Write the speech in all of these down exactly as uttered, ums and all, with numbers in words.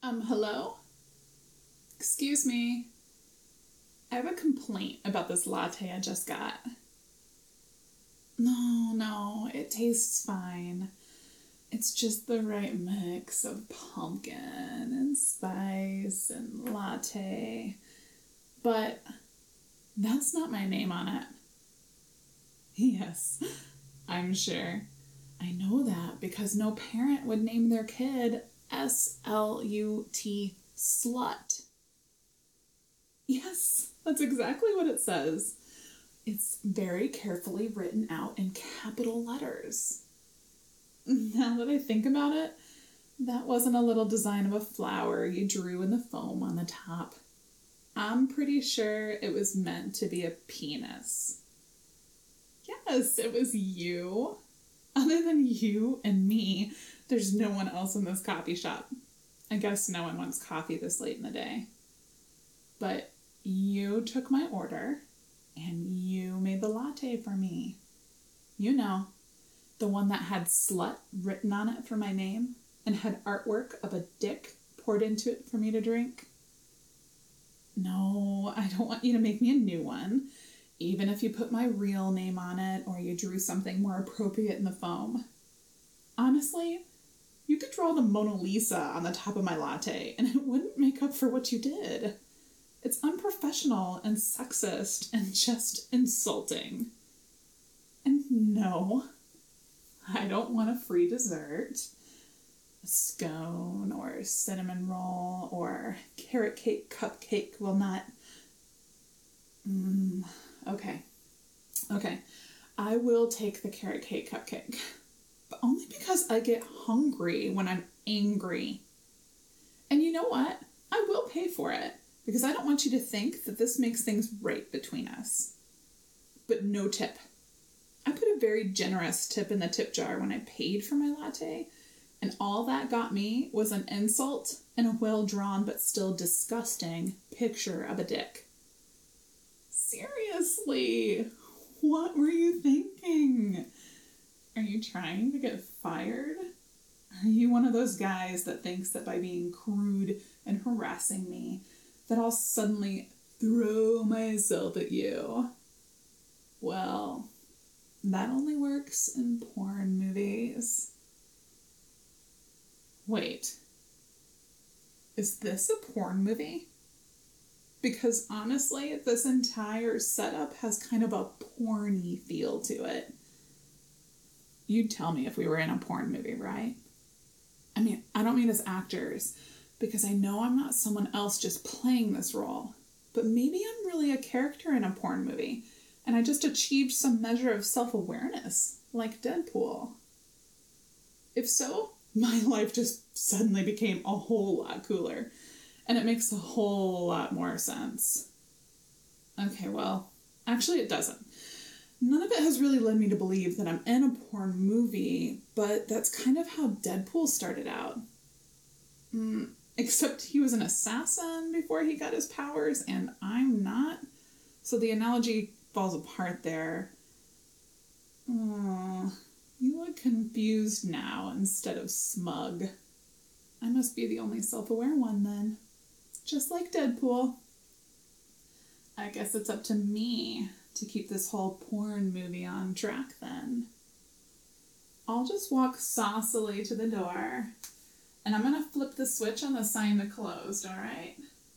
Um, hello? Excuse me. I have a complaint about this latte I just got. No, no, it tastes fine. It's just the right mix of pumpkin and spice and latte. But that's not my name on it. Yes, I'm sure. I know that because no parent would name their kid S L U T, slut. Yes, that's exactly what it says. It's very carefully written out in capital letters. Now that I think about it, that wasn't a little design of a flower you drew in the foam on the top. I'm pretty sure it was meant to be a penis. Yes, it was you. Other than you and me, there's no one else in this coffee shop. I guess no one wants coffee this late in the day. But you took my order, and you made the latte for me. You know, the one that had slut written on it for my name, and had artwork of a dick poured into it for me to drink. No, I don't want you to make me a new one, even if you put my real name on it or you drew something more appropriate in the foam. Honestly, you could draw the Mona Lisa on the top of my latte and it wouldn't make up for what you did. It's unprofessional and sexist and just insulting. And no, I don't want a free dessert. A scone or cinnamon roll or carrot cake cupcake will not... Mm, okay. Okay. I will take the carrot cake cupcake. But only because I get hungry when I'm angry. And you know what? I will pay for it because I don't want you to think that this makes things right between us. But no tip. I put a very generous tip in the tip jar when I paid for my latte. And all that got me was an insult and a well-drawn but still disgusting picture of a dick. Seriously, what were you thinking? Are you trying to get fired? Are you one of those guys that thinks that by being crude and harassing me, that I'll suddenly throw myself at you? Well, that only works in porn movies. Wait, is this a porn movie? Because honestly, this entire setup has kind of a porny feel to it. You'd tell me if we were in a porn movie, right? I mean, I don't mean as actors, because I know I'm not someone else just playing this role, but maybe I'm really a character in a porn movie, and I just achieved some measure of self-awareness, like Deadpool. If so, my life just suddenly became a whole lot cooler, and it makes a whole lot more sense. Okay, well, actually it doesn't. None of it has really led me to believe that I'm in a porn movie, but that's kind of how Deadpool started out. Mm, except he was an assassin before he got his powers, and I'm not. So the analogy falls apart there. Oh, you look confused now instead of smug. I must be the only self-aware one then. Just like Deadpool. I guess it's up to me to keep this whole porn movie on track then. I'll just walk saucily to the door, and I'm gonna flip the switch on the sign to closed, alright?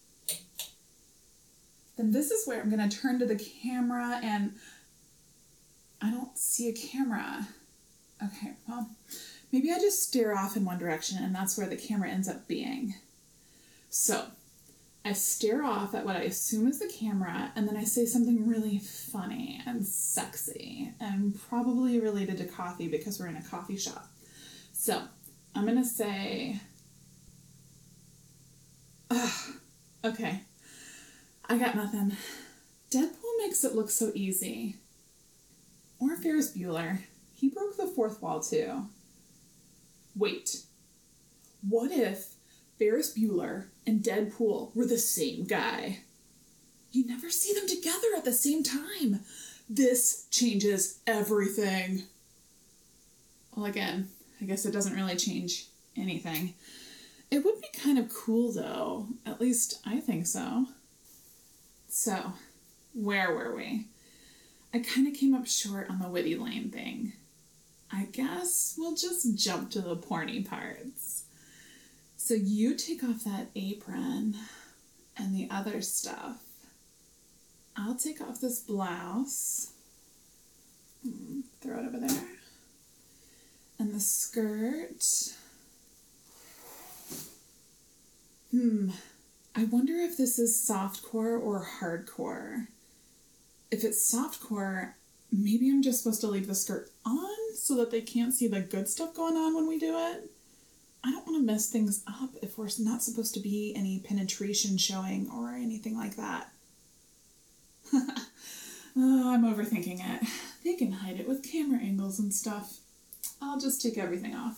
Then this is where I'm gonna turn to the camera, and I don't see a camera. Okay, well, maybe I just stare off in one direction, and that's where the camera ends up being. So, I stare off at what I assume is the camera, and then I say something really funny and sexy and probably related to coffee because we're in a coffee shop. So, I'm going to say... Ugh, okay, I got nothing. Deadpool makes it look so easy. Or Ferris Bueller. He broke the fourth wall too. Wait, what if Ferris Bueller and Deadpool were the same guy? You never see them together at the same time. This changes everything. Well, again, I guess it doesn't really change anything. It would be kind of cool, though. At least I think so. So, where were we? I kind of came up short on the Witty Lane thing. I guess we'll just jump to the porny parts. So you take off that apron and the other stuff. I'll take off this blouse. Throw it over there. And the skirt. Hmm. I wonder if this is softcore or hardcore. If it's softcore, maybe I'm just supposed to leave the skirt on so that they can't see the good stuff going on when we do it. I don't want to mess things up if we're not supposed to be any penetration showing or anything like that. Oh, I'm overthinking it. They can hide it with camera angles and stuff. I'll just take everything off.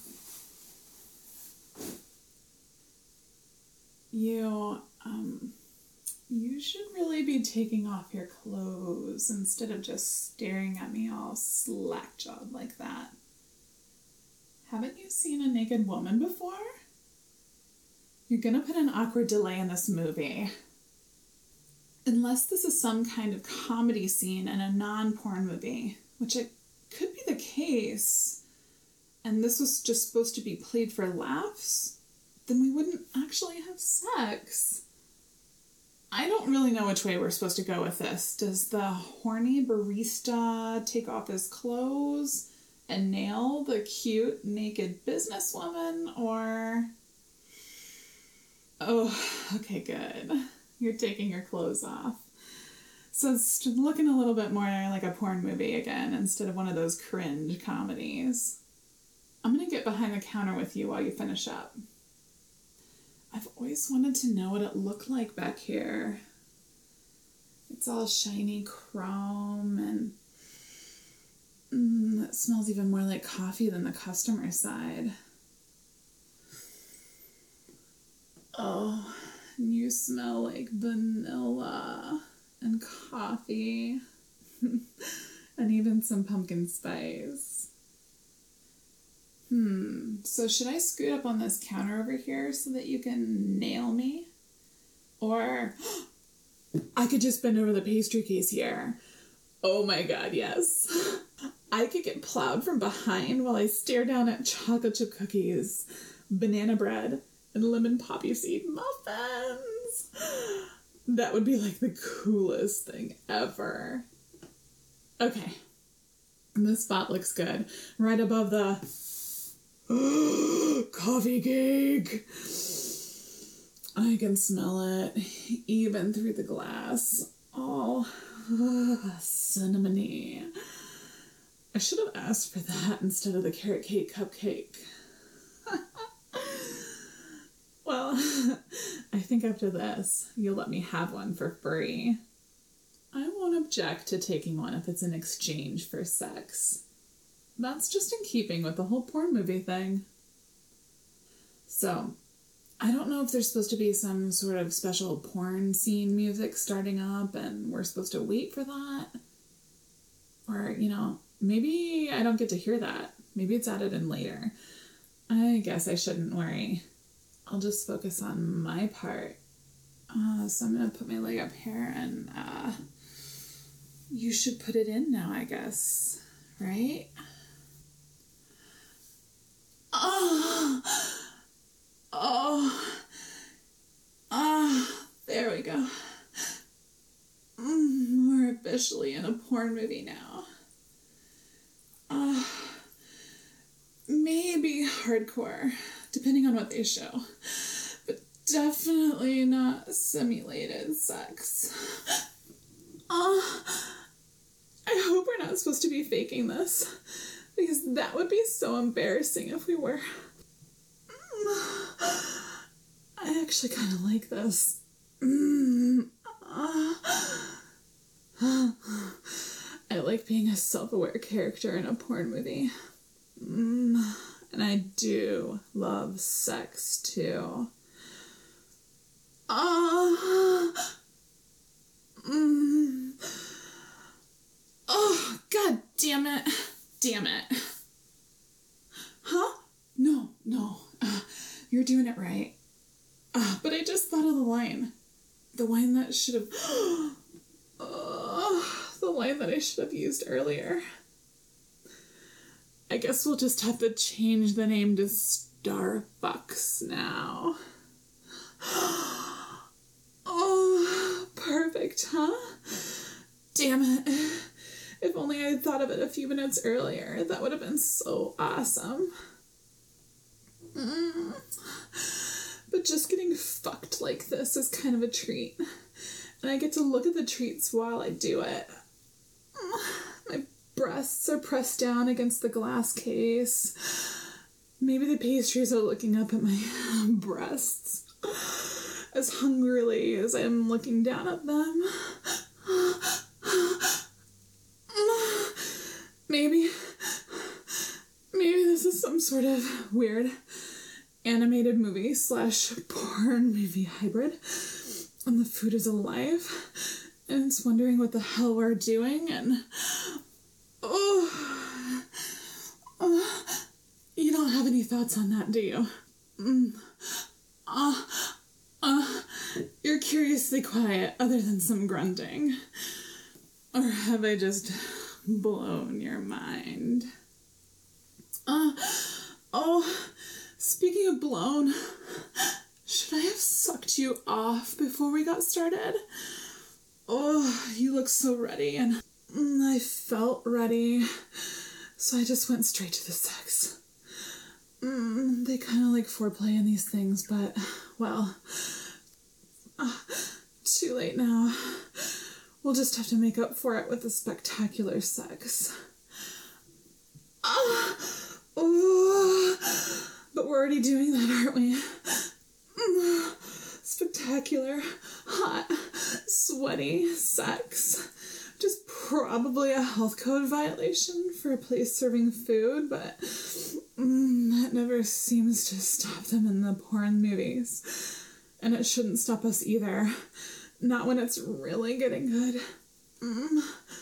You, um, you should really be taking off your clothes instead of just staring at me all slack-jawed like that. Haven't you seen a naked woman before? You're gonna put an awkward delay in this movie. Unless this is some kind of comedy scene in a non-porn movie, which it could be the case, and this was just supposed to be played for laughs, then we wouldn't actually have sex. I don't really know which way we're supposed to go with this. Does the horny barista take off his clothes and nail the cute naked businesswoman, or... Oh, okay, good. You're taking your clothes off. So it's looking a little bit more like a porn movie again instead of one of those cringe comedies. I'm going to get behind the counter with you while you finish up. I've always wanted to know what it looked like back here. It's all shiny chrome and mm, it smells even more like coffee than the customer side. Oh, you smell like vanilla and coffee and even some pumpkin spice. Hmm, so should I scoot up on this counter over here so that you can nail me? Or I could just bend over the pastry case here. Oh my god, yes. I could get plowed from behind while I stare down at chocolate chip cookies, banana bread, and lemon poppy seed muffins. That would be like the coolest thing ever. Okay. This spot looks good. Right above the coffee cake. I can smell it even through the glass. All cinnamony. I should have asked for that instead of the carrot cake cupcake. Well, I think after this, you'll let me have one for free. I won't object to taking one if it's in exchange for sex. That's just in keeping with the whole porn movie thing. So, I don't know if there's supposed to be some sort of special porn scene music starting up and we're supposed to wait for that. Or, you know, maybe I don't get to hear that. Maybe it's added in later. I guess I shouldn't worry. I'll just focus on my part. Uh, so I'm going to put my leg up here and uh, you should put it in now, I guess. Right? Oh, oh, ah, there we go. Mm, we're officially in a porn movie now. Uh, maybe hardcore, depending on what they show, but definitely not simulated sex. Uh, I hope we're not supposed to be faking this. Because that would be so embarrassing if we were. I actually kind of like this. Mm. I like being a self-aware character in a porn movie. Mm. And I do love sex, too. Uh, mm. Oh, god damn it. Damn it. Huh? No, no. Uh, you're doing it right. thought of the line. The line that should have... uh, the line that I should have used earlier. I guess we'll just have to change the name to Starbucks now. Oh, perfect, huh? Damn it. If only I had thought of it a few minutes earlier, that would have been so awesome. Mm. But just getting fucked like this is kind of a treat. And I get to look at the treats while I do it. My breasts are pressed down against the glass case. Maybe the pastries are looking up at my breasts as hungrily as I'm looking down at them. Maybe, maybe this is some sort of weird animated movie slash porn movie hybrid, and the food is alive, and it's wondering what the hell we're doing, and oh, oh you don't have any thoughts on that, do you? Mm. Uh, uh, you're curiously quiet, other than some grunting. Or have I just blown your mind? Uh, oh, speaking of blown, should I have sucked you off before we got started? Oh, you look so ready, and I felt ready, so I just went straight to the sex. Mm, they kind of like foreplay in these things, but, well, uh, too late now. We'll just have to make up for it with a spectacular sex. Ah, ooh, but we're already doing that, aren't we? Mm, spectacular, hot, sweaty sex. Just probably a health code violation for a place serving food, but mm, that never seems to stop them in the porn movies. And it shouldn't stop us either. Not when it's really getting good. Mm.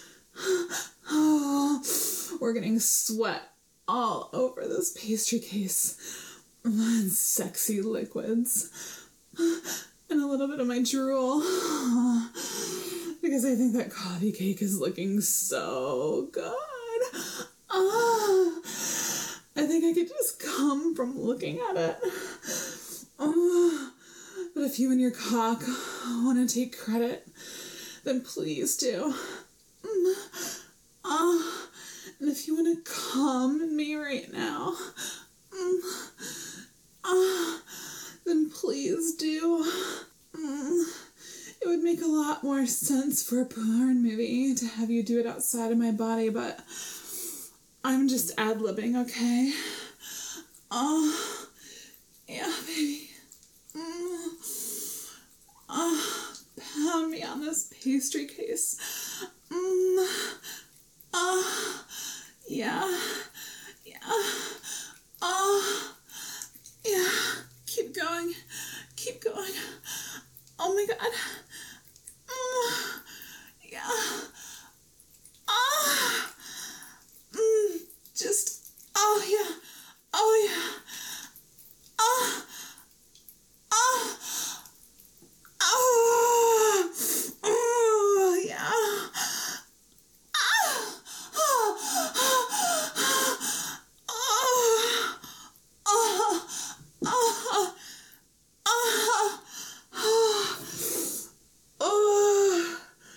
Oh, we're getting sweat all over this pastry case. And sexy liquids. And a little bit of my drool. Because I think that coffee cake is looking so good. Oh, I think I could just come from looking at it. Oh. But if you and your cock want to take credit, then please do. Uh, and if you want to come in me right now, uh, then please do. It would make a lot more sense for a porn movie to have you do it outside of my body, but I'm just ad-libbing, okay? Oh, yeah, baby. Oh, pound me on this pastry case. Mm. Oh, yeah, yeah. Oh, yeah. Keep going, keep going. Oh my God. Mm. Yeah. Oh. Mm. Just, oh yeah, oh yeah. Oh. Oh. Oh, oh, yeah. Oh, oh, oh, oh, oh, oh,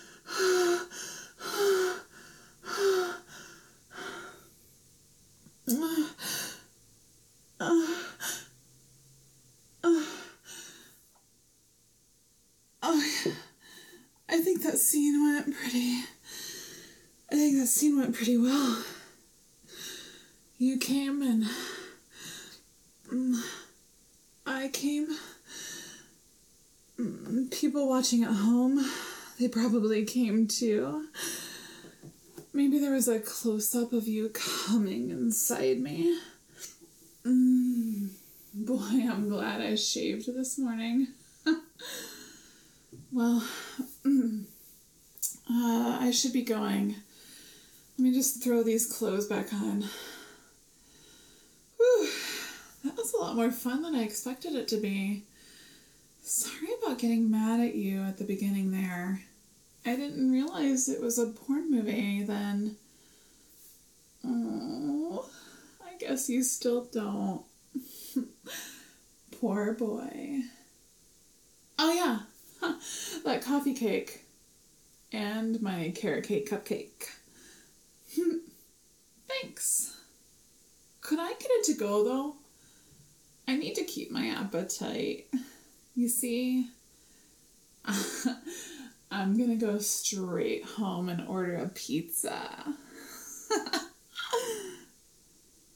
I think that scene went pretty, I think that scene went pretty well. You came and um, I came. Um, people watching at home, they probably came too. Maybe there was a close-up of you coming inside me. Mm, boy, I'm glad I shaved this morning. Well, mm, uh, I should be going. Let me just throw these clothes back on. Whew, that was a lot more fun than I expected it to be. Sorry about about getting mad at you at the beginning there. I didn't realize it was a porn movie then. Oh, I guess you still don't. Poor boy. Oh yeah, huh. That coffee cake. And my carrot cake cupcake. Thanks. Could I get it to go though? I need to keep my appetite. You see, I'm gonna go straight home and order a pizza.